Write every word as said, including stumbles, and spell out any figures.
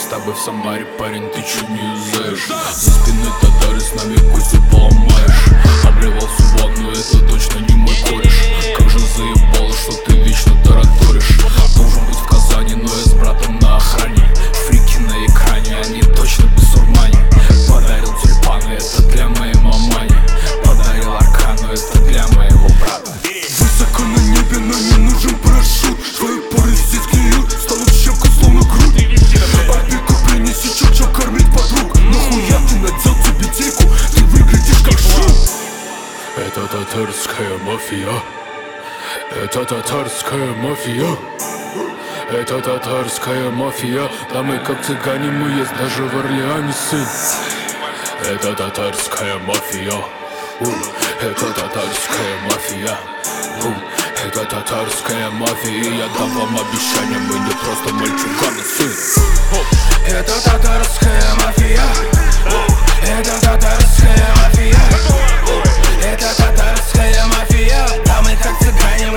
с тобой в Самаре, парень, ты чуть не юзаешь. За спиной татары, с нами кости поломаешь. Обливался в ванну, это точно не мой кореш. Как же заебало, что ты вечно тараторишь. Должен быть в Казани, но я с братом на охране. Фрики на экране, они точно басурмане. Подарил тюльпаны, это для моей мамани. Подарил аркану, это для моего брата. Высоко на небе, но не нужен парашют. Твои поры здесь гниют, станут щеку словно грудь. Арбику принеси чё-чё кормить подруг. Нахуя ты надел тюбетейку, ты выглядишь как шут. Это татарская мафия. Это татарская мафия. Это татарская мафия. Да мы как цыгане, мы есть даже в Орлеане сын. Это татарская мафия. Это татарская мафия. Это татарская мафия. И я дам вам обещание, мы не просто мальчуганы, сын. Это татарская мафия. Это татарская мафия. Это татарская мафия. Да мы как цыгане,